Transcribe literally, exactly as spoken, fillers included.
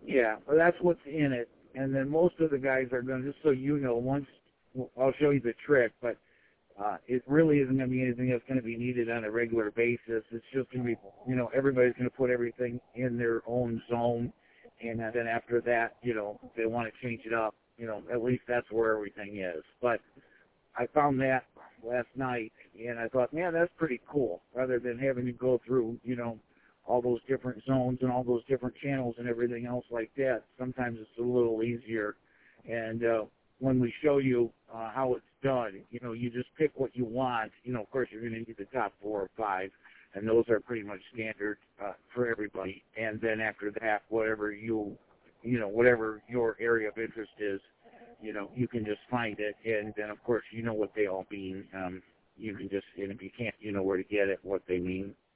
Yeah, well, that's what's in it. And then most of the guys are going to, just so you know, once, I'll show you the trick, but uh, it really isn't going to be anything that's going to be needed on a regular basis. It's just going to be, you know, everybody's going to put everything in their own zone. And then after that, you know, if they want to change it up, you know, at least that's where everything is. But I found that last night, and I thought, man, that's pretty cool, rather than having to go through, you know, all those different zones and all those different channels and everything else like that. Sometimes it's a little easier. And uh, when we show you uh, how it's done, you know, you just pick what you want. You know, of course, you're going to need the top four or five, and those are pretty much standard uh, for everybody. And then after that, whatever you, you know, whatever your area of interest is, you know, you can just find it. And then, of course, you know what they all mean. Um, you can just, and if you can't, you know where to get it, what they mean.